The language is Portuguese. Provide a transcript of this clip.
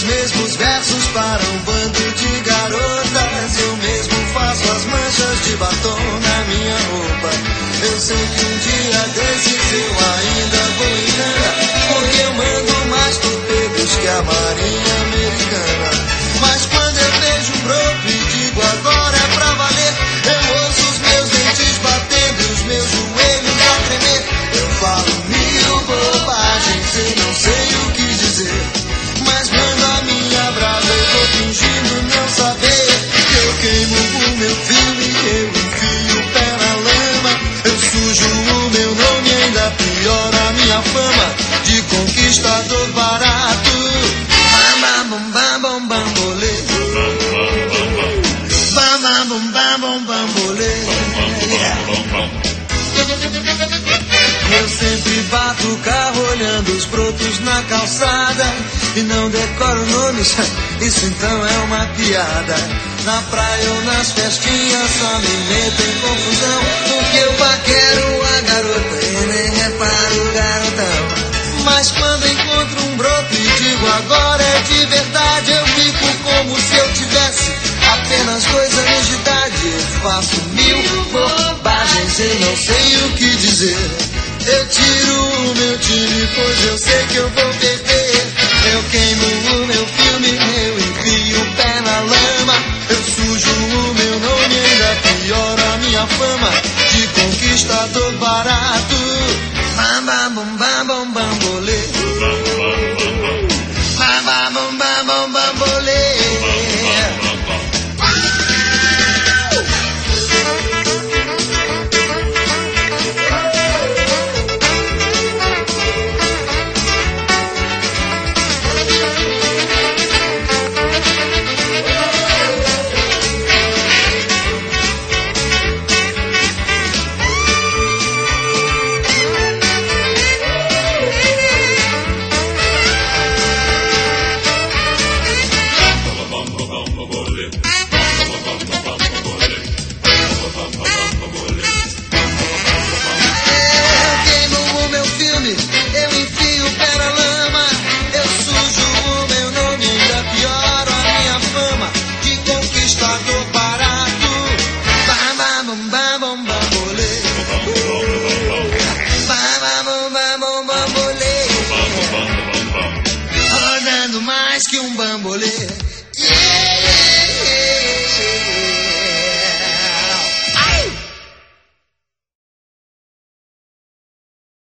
mesmos versos para um bando de garotas. Eu mesmo faço as manchas de batom na minha roupa. Eu sei que um dia desses eu ainda vou em cana, porque eu mando mais torpedos que a Marinha Americana. Mas quando eu vejo um broto e digo agora é pra valer, eu ouço os meus dentes batendo e os meus joelhos a tremer. Eu falo mil bobagens e não sei o que dizer, mas mando a minha brasa e vou fingindo não saber. Eu queimo o meu filme, eu enfio o pé na lama, eu sujo o meu nome e ainda piora a minha fama de conquistador barato. Bam bam bam bam bam bolê, bam bam bam bam bam bam bolê. Eu sempre bato o carro olhando os brotos na calçada e não decoro nomes, isso então é uma piada. Na praia ou nas festinhas só me meto em confusão, porque eu paquero a garota e nem reparo o garotão. Mas quando encontro um broto e digo agora é de verdade, eu fico como se eu tivesse apenas 2 anos de idade. Eu faço mil bobagens e não sei o que dizer. Eu tiro o meu time, pois eu sei que eu vou perder. Eu queimo o meu filme, eu enfio o pé na lama, eu sujo o meu nome e ainda piora a minha fama de conquistador barato. Bam bam bam bam bam bam.